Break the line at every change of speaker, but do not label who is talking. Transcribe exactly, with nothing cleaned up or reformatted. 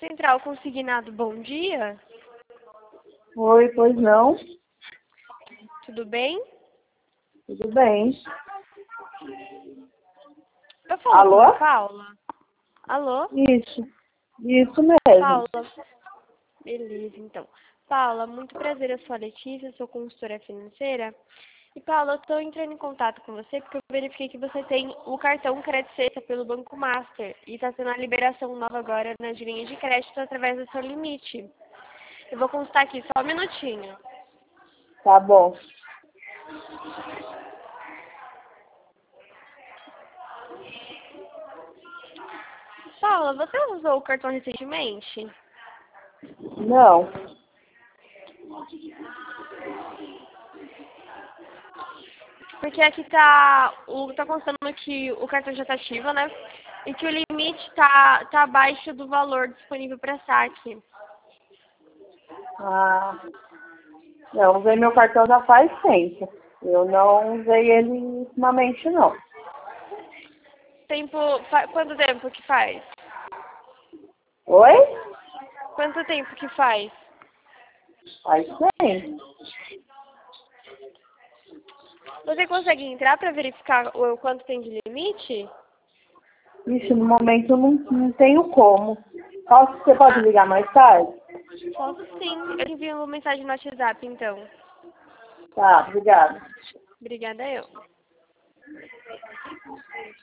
Central Consignado, bom dia.
Oi, pois não?
Tudo bem?
Tudo bem.
Eu falo
Alô?
com a Paula. Alô?
Isso. Isso mesmo.
Paula. Beleza, então. Paula, muito prazer, eu sou a Letícia, sou consultora financeira. E Paula, eu estou entrando em contato com você porque eu verifiquei que você tem o cartão Crédito Sexta pelo Banco Master e está tendo a liberação nova agora nas linhas de crédito através do seu limite. Eu vou constar aqui, só um minutinho.
Tá bom.
Paula, você usou o cartão recentemente?
Não.
Porque aqui tá, o, tá constando que o cartão já tá ativo, né? E que o limite tá, tá abaixo do valor disponível para saque.
Ah, não, usei meu cartão já faz tempo. Eu não usei ele ultimamente, não.
Tempo, fa, quanto tempo que faz?
Oi?
Quanto tempo que faz?
Faz tempo.
Você consegue entrar para verificar o quanto tem de limite?
Ixi, no momento eu não, não tenho como. Posso, você pode
Ah,
ligar mais tarde?
posso sim. Eu envio uma mensagem no WhatsApp, então.
Tá, obrigada.
Obrigada, eu.